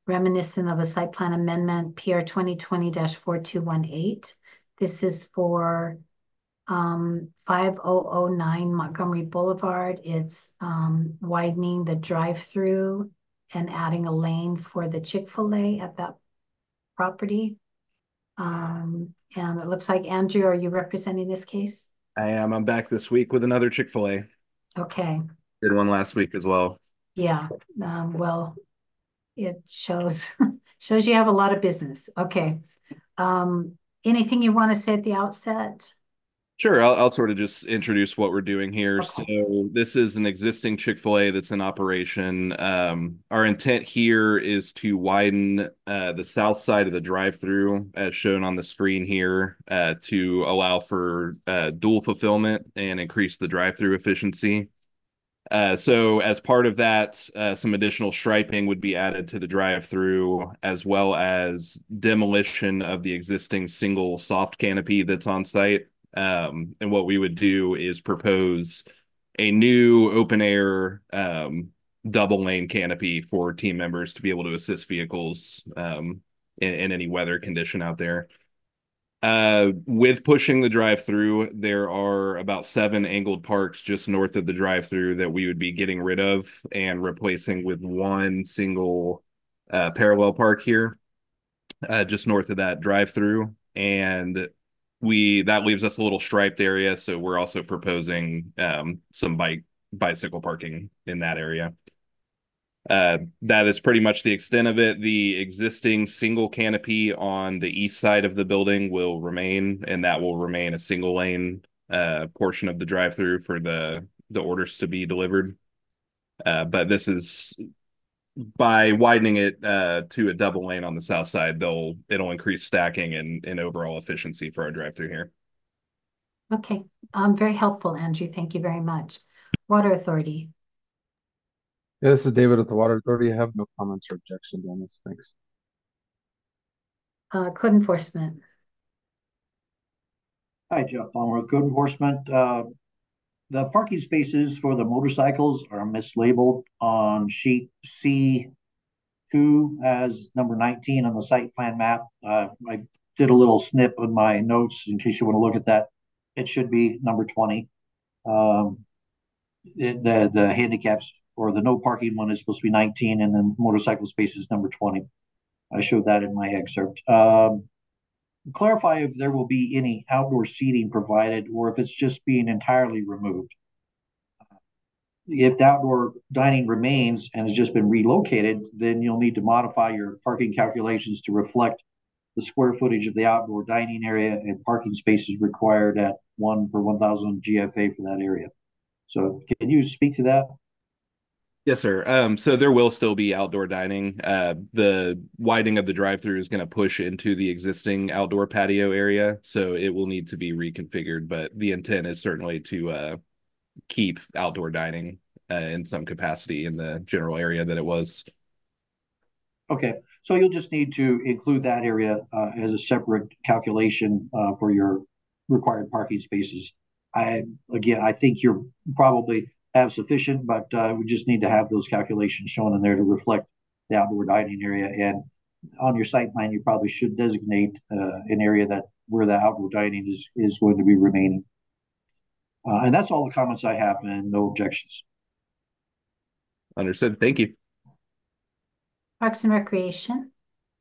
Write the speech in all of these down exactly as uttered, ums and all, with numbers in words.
reminiscent of a site plan amendment, P R twenty twenty dash four two one eight. This is for um, five thousand nine Montgomery Boulevard. It's um, widening the drive-through and adding a lane for the Chick-fil-A at that property. Um, and it looks like, Andrew, are you representing this case? I am. I'm back this week with another Chick-fil-A. Okay, Did one last week as well. yeah. Um, well, it shows shows you have a lot of business. Okay. Um, anything you want to say at the outset? Sure, I'll, I'll sort of just introduce what we're doing here. So Okay. this is an existing Chick-fil-A that's in operation. Um, our intent here is to widen uh, the south side of the drive-through, as shown on the screen here, uh, to allow for uh, dual fulfillment and increase the drive-through efficiency. Uh, so as part of that, uh, some additional striping would be added to the drive-through, as well as demolition of the existing single soft canopy that's on site. Um, and what we would do is propose a new open air um, double lane canopy for team members to be able to assist vehicles um, in, in any weather condition out there. Uh, with pushing the drive-through, there are about seven angled parks just north of the drive-through that we would be getting rid of and replacing with one single uh, parallel park here, uh, just north of that drive-through. And we that leaves us a little striped area, so we're also proposing um, some bike bicycle parking in that area. Uh, that is pretty much the extent of it. The existing single canopy on the east side of the building will remain, and that will remain a single lane uh, portion of the drive-through for the the orders to be delivered. Uh, but this is by widening it uh, to a double lane on the south side, they'll it'll increase stacking and, and overall efficiency for our drive-through here. Okay. Um, very helpful, Andrew. Thank you very much. Water Authority. Yeah, this is David with the Water Authority. I have no comments or objections on this. Thanks. Uh, Code Enforcement. Hi, Jeff Palmer, Code Enforcement. Uh, the parking spaces for the motorcycles are mislabeled on sheet C two as number nineteen on the site plan map. Uh, I did a little snip in my notes in case you want to look at that. It should be number twenty. Um, it, the the handicaps or the no parking one is supposed to be nineteen, and then motorcycle space is number twenty. I showed that in my excerpt. Um, clarify if there will be any outdoor seating provided or if it's just being entirely removed. If the outdoor dining remains and has just been relocated, then you'll need to modify your parking calculations to reflect the square footage of the outdoor dining area and parking spaces required at one per one thousand G F A for that area. So can you speak to that? Yes, sir. Um, so there will still be outdoor dining. Uh, the widening of the drive-through is going to push into the existing outdoor patio area, so it will need to be reconfigured. But the intent is certainly to uh, keep outdoor dining uh, in some capacity in the general area that it was. Okay, so you'll just need to include that area uh, as a separate calculation uh, for your required parking spaces. I again, I think you're probably have sufficient, but uh, we just need to have those calculations shown in there to reflect the outdoor dining area. And on your site plan, you probably should designate uh, an area that where the outdoor dining is is going to be remaining. Uh, and that's all the comments I have, and no objections. Understood. Thank you. Parks and Recreation.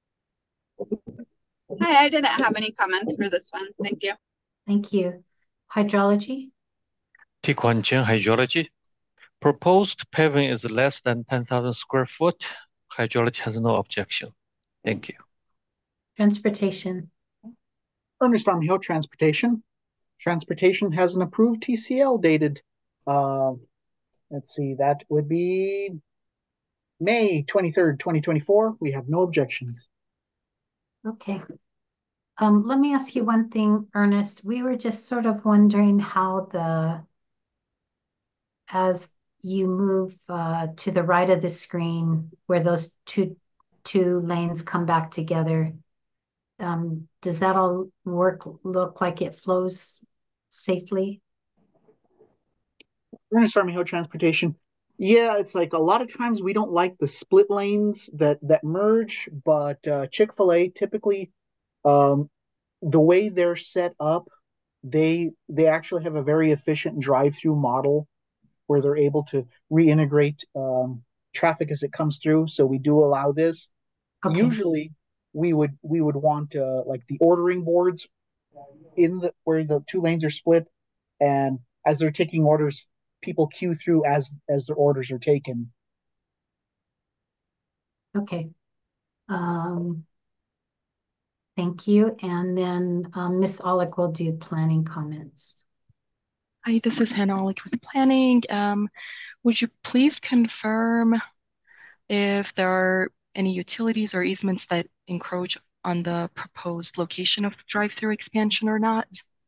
Hi, I didn't have any comments for this one. Thank you. Thank you. Hydrology. Tikuan Chen Hydrology. Proposed paving is less than ten thousand square foot. Hydrology has no objection. Thank you. Transportation. Ernest Armhill Transportation. Transportation has an approved T C L dated, uh, let's see, that would be May twenty-third, twenty twenty-four. We have no objections. Okay. Um, let me ask you one thing, Ernest. We were just sort of wondering how the, as you move uh, to the right of the screen, where those two two lanes come back together, um, does that all work, look like it flows safely? Ernest Armyhill Transportation. Yeah, it's like a lot of times we don't like the split lanes that that merge, but uh, Chick-fil-A typically, um, the way they're set up, they they actually have a very efficient drive-through model where they're able to reintegrate um, traffic as it comes through. So we do allow this. Okay, Usually, we would we would want uh, like the ordering boards in the where the two lanes are split, and as they're taking orders, people queue through as as their orders are taken. okay. Um, thank you. And then um, Miss Olick will do planning comments. Hi, this is Hannah Olick with planning. Um, would you please confirm if there are any utilities or easements that encroach on the proposed location of the drive-through expansion or not?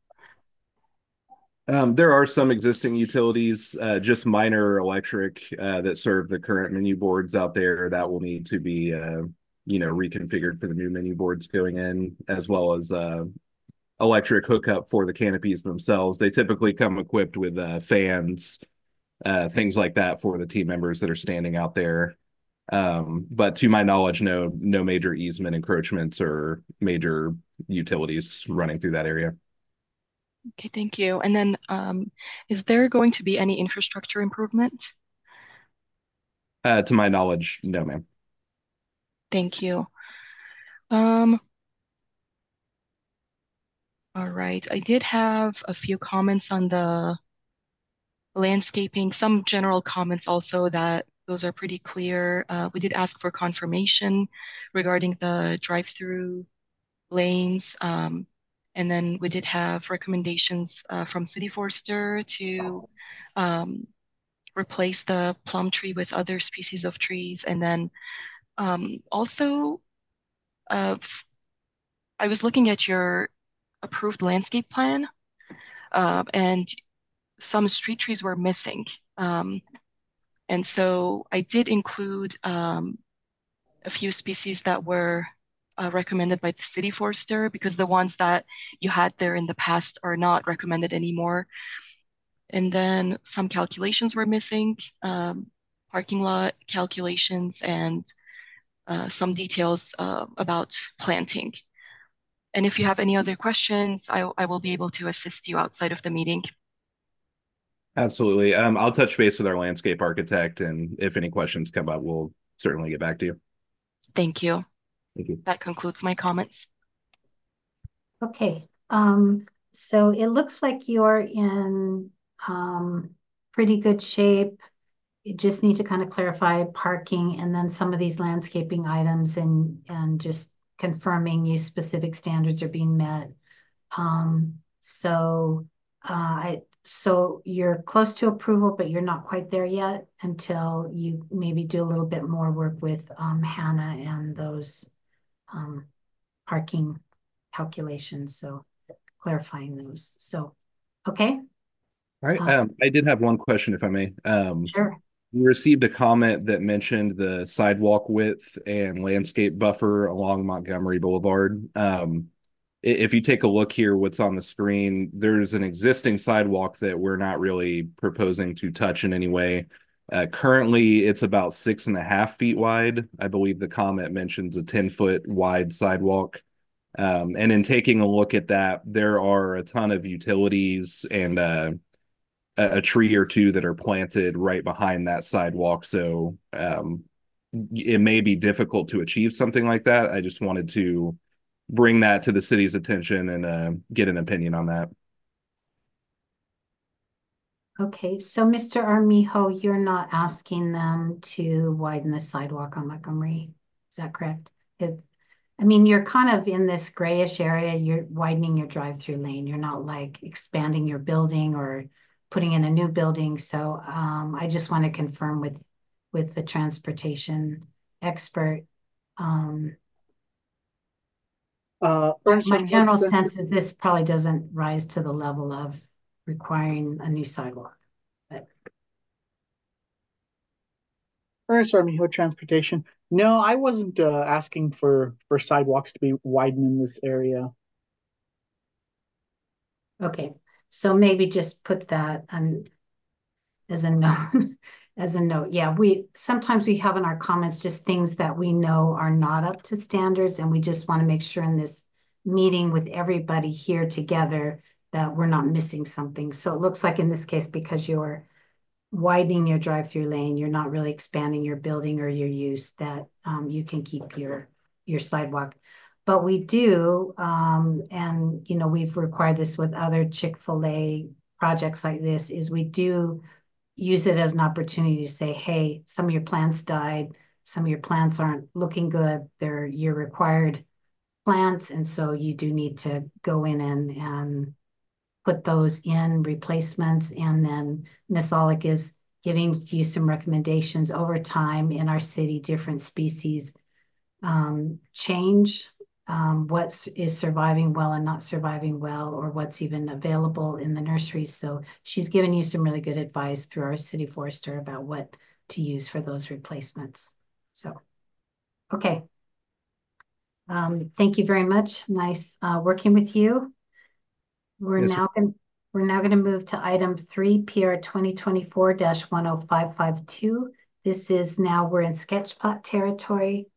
Um, there are some existing utilities, uh, just minor electric, uh, that serve the current menu boards out there that will need to be, uh, you know, reconfigured for the new menu boards going in, as well as, uh, electric hookup for the canopies themselves. They typically come equipped with, uh, fans, uh, things like that for the team members that are standing out there. Um, but to my knowledge, no, no major easement encroachments or major utilities running through that area. Okay, thank you. And then um, is there going to be any infrastructure improvement? Uh, to my knowledge, no, ma'am. Thank you. Um, all right. I did have a few comments on the landscaping, some general comments also that those are pretty clear. Uh, we did ask for confirmation regarding the drive-through lanes. Um, and then we did have recommendations uh, from City Forester to um, replace the plum tree with other species of trees. And then um, also, uh, I was looking at your approved landscape plan, uh, and some street trees were missing. Um, and so I did include um, a few species that were uh, recommended by the city forester because the ones that you had there in the past are not recommended anymore. And then some calculations were missing, um, parking lot calculations and uh, some details uh, about planting. And if you have any other questions, I, I will be able to assist you outside of the meeting. Absolutely. Um, I'll touch base with our landscape architect, and if any questions come up, we'll certainly get back to you. Thank you. Thank you. That concludes my comments. Okay, um, so it looks like you're in um, pretty good shape. You just need to kind of clarify parking and then some of these landscaping items and and just confirming you specific standards are being met. Um, so uh, I so you're close to approval, but you're not quite there yet until you maybe do a little bit more work with um, Hannah and those um, parking calculations. So clarifying those. So, okay. All right. Uh, Um, I did have one question, if I may. Um, sure. we received a comment that mentioned the sidewalk width and landscape buffer along Montgomery Boulevard. Um, if you take a look here, what's on the screen, there's an existing sidewalk that we're not really proposing to touch in any way. Uh, currently, it's about six and a half feet wide. I believe the comment mentions a ten foot wide sidewalk. Um, and in taking a look at that, there are a ton of utilities and uh, a, a tree or two that are planted right behind that sidewalk. So um, it may be difficult to achieve something like that. I just wanted to bring that to the city's attention and uh, get an opinion on that. Okay, so Mister Armijo, you're not asking them to widen the sidewalk on Montgomery. Is that correct? It, I mean, you're kind of in this grayish area. You're widening your drive-through lane. You're not like expanding your building or putting in a new building. So um, I just want to confirm with with the transportation expert. Um, Uh, my, Ernest my Army general Transport- sense is this probably doesn't rise to the level of requiring a new sidewalk. But Ernest Armijo Transportation. No, I wasn't uh, asking for for sidewalks to be widened in this area. okay, so maybe just put that on as a note as a note. Yeah, we sometimes we have in our comments just things that we know are not up to standards, and we just want to make sure in this meeting with everybody here together that we're not missing something. So it looks like in this case, because you're widening your drive-through lane, you're not really expanding your building or your use, that um, you can keep your your sidewalk. But we do, um, and you know, we've required this with other Chick-fil-A projects like this, is we do use it as an opportunity to say, hey, some of your plants died, some of your plants aren't looking good, they're your required plants, and so you do need to go in and and put those in replacements. And then Miss Olick is giving you some recommendations over time in our city, different species um, change, um, what is surviving well and not surviving well, or what's even available in the nurseries. So she's given you some really good advice through our city forester about what to use for those replacements. So, okay. Um, thank you very much. Nice uh, working with you. We're Yes, now going we're now going to move to item three, P R twenty twenty-four dash one oh five five two. This is now we're in sketch plot territory.